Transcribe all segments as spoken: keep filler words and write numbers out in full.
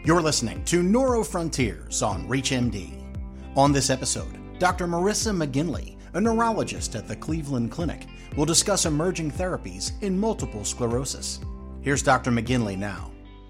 You're listening to NeuroFrontiers on ReachMD. On this episode, Doctor Marissa McGinley, a neurologist at the Cleveland Clinic, will discuss emerging therapies in multiple sclerosis. Here's Doctor McGinley now.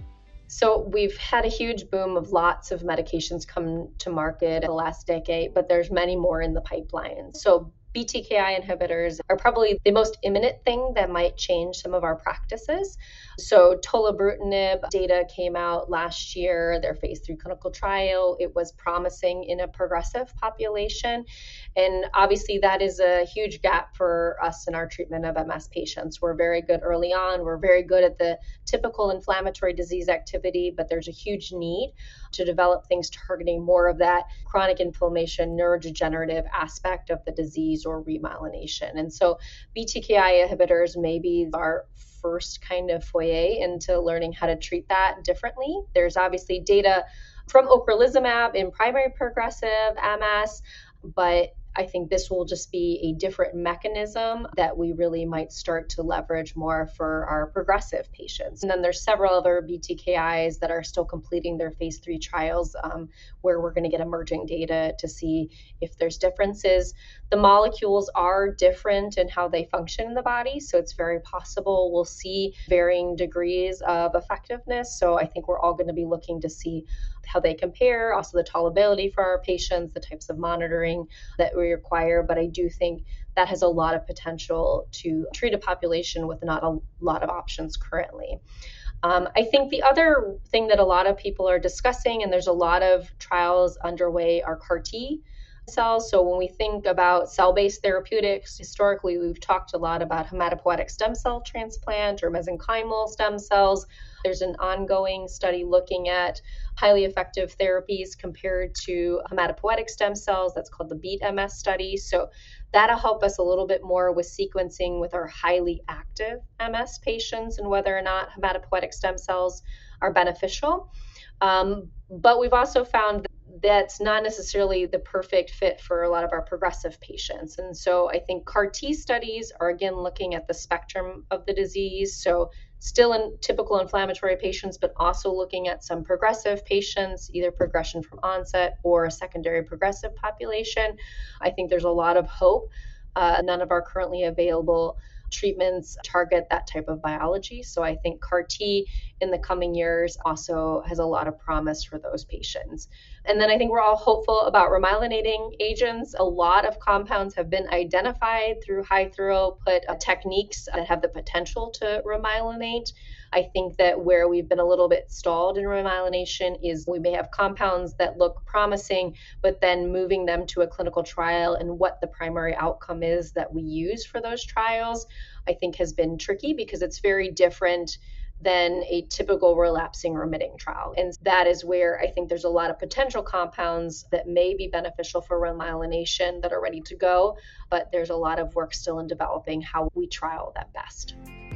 So we've had a huge boom of lots of medications come to market in the last decade, but there's many more in the pipeline. So B T K I inhibitors are probably the most imminent thing that might change some of our practices. So tolebrutinib data came out last year, their phase three clinical trial. It was promising in a progressive population. And obviously that is a huge gap for us in our treatment of M S patients. We're very good early on. We're very good at the typical inflammatory disease activity, but there's a huge need to develop things targeting more of that chronic inflammation, neurodegenerative aspect of the disease or remyelination. And so B T K I inhibitors may be our first kind of foyer into learning how to treat that differently. There's obviously data from ocrelizumab in primary progressive M S, but I think this will just be a different mechanism that we really might start to leverage more for our progressive patients. And then there's several other B T K Is that are still completing their phase three trials um, where we're going to get emerging data to see if there's differences. The molecules are different in how they function in the body, so it's very possible we'll see varying degrees of effectiveness. So I think we're all going to be looking to see how they compare, also the tolerability for our patients, the types of monitoring that we require. But I do think that has a lot of potential to treat a population with not a lot of options currently. Um, I think the other thing that a lot of people are discussing, and there's a lot of trials underway, are C A R T cells. So when we think about cell-based therapeutics, historically we've talked a lot about hematopoietic stem cell transplant or mesenchymal stem cells. There's an ongoing study looking at highly effective therapies compared to hematopoietic stem cells. That's called the BEAT M S study. So that'll help us a little bit more with sequencing with our highly active M S patients and whether or not hematopoietic stem cells are beneficial. Um, but we've also found that that's not necessarily the perfect fit for a lot of our progressive patients. And so I think C A R T studies are, again, looking at the spectrum of the disease. So still in typical inflammatory patients, but also looking at some progressive patients, either progression from onset or a secondary progressive population. I think there's a lot of hope. Uh, none of our currently available treatments target that type of biology. So I think C A R T in the coming years also has a lot of promise for those patients. And then I think we're all hopeful about remyelinating agents. A lot of compounds have been identified through high throughput uh, techniques that have the potential to remyelinate. I think that where we've been a little bit stalled in remyelination is we may have compounds that look promising, but then moving them to a clinical trial and what the primary outcome is that we use for those trials, I think has been tricky because it's very different than a typical relapsing remitting trial. And that is where I think there's a lot of potential compounds that may be beneficial for remyelination that are ready to go, but there's a lot of work still in developing how we trial that best.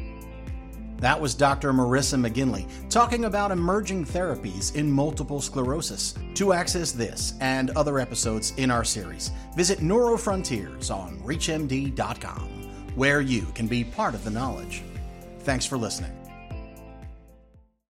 That was Doctor Marissa McGinley talking about emerging therapies in multiple sclerosis. To access this and other episodes in our series, visit NeuroFrontiers on reach M D dot com, where you can be part of the knowledge. Thanks for listening.